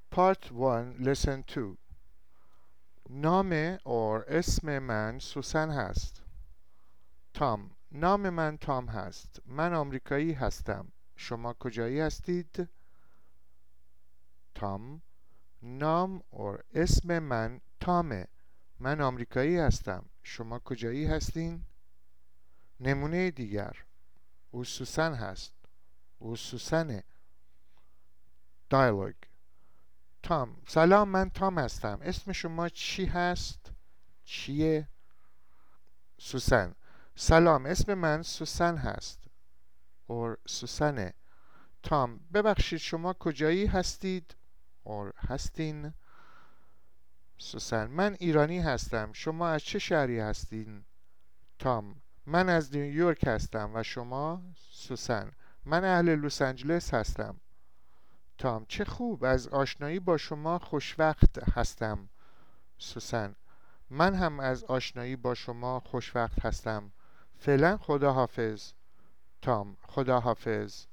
Part 1 Lesson 2 نام or اسم من سوسن هست. تام: نام من تام هست. من آمریکایی هستم. شما کجایی هستید؟ تام: نام or اسم من تامه. من آمریکایی هستم. شما کجایی هستین؟ نمونه دیگر: او سوسن هست. او سوسنه. Dialogue. تام: سلام، من تام هستم. اسم شما چی هست؟ چیه؟ سوسن: سلام، اسم من سوسن هست. اور سوسنه. تام: ببخشید، شما کجایی هستید؟ اور هستین. سوسن: من ایرانی هستم. شما از چه شهری هستین؟ تام: من از نیویورک هستم. و شما؟ سوسن: من اهل لس آنجلس هستم. تام: چه خوب، از آشنایی با شما خوشوقت هستم. سوسن: من هم از آشنایی با شما خوشوقت هستم. فعلا خداحافظ. تام: خداحافظ.